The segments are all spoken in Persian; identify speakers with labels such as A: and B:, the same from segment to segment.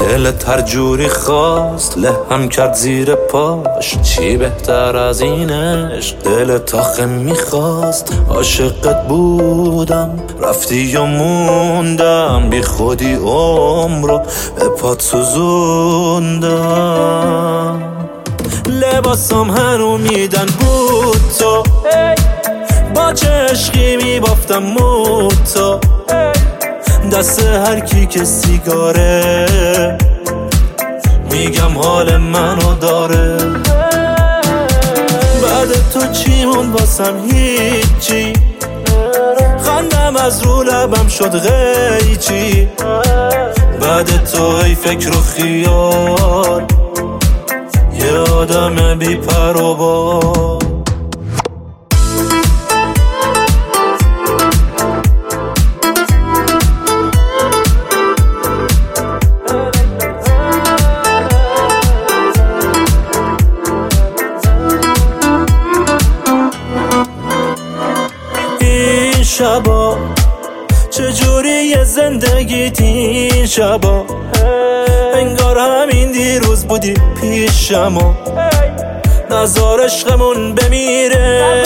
A: دلت هر جوری خواست لهم کرد زیر پاش. چی بهتر از این عشق دلت آخه میخواست. عاشقت بودم رفتی و موندم، بی خودی عمرو به پات سوزوندم. لباسم هنو میدن بود تو، با چه عشقی میبافتم موتو. دست هر کی که سیگاره میگم حال منو داره. بعد تو چی مون واسم؟ هیچی. خندم از رو لبم شد غیچی. بعد تو ای فکر و خیال یه آدم بی پر و بال. این شبا چجوری یه زندگیت؟ این شبا انگار همین دیروز بودی پیشم و نزار عشقمون بمیره.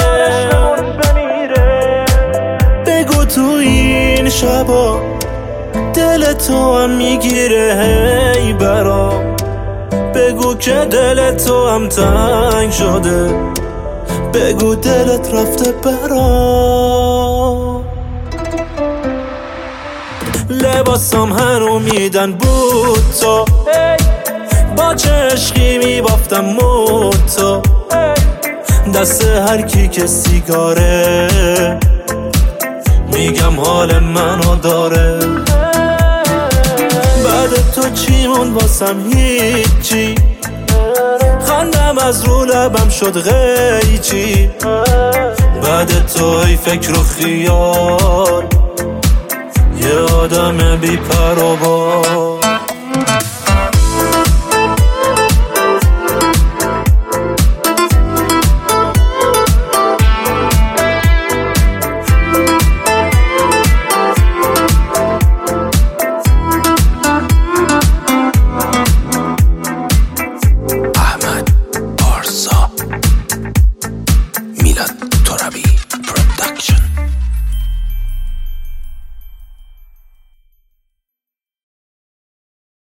A: بگو تو این شبا دل تو هم میگیره هی برام. بگو که دل تو هم تنگ شده، بگو دلت رفته برام. لباسم هنو میدن بود تو، با چه عشقی میبافتم موتو. دست هر کی که سیگاره میگم حال منو داره. بعد تو چی مون واسم؟ هیچی. خندم از رو لبم شد غیچی. بعد تو ای فکر و خیال یه آدم بی پر و بال.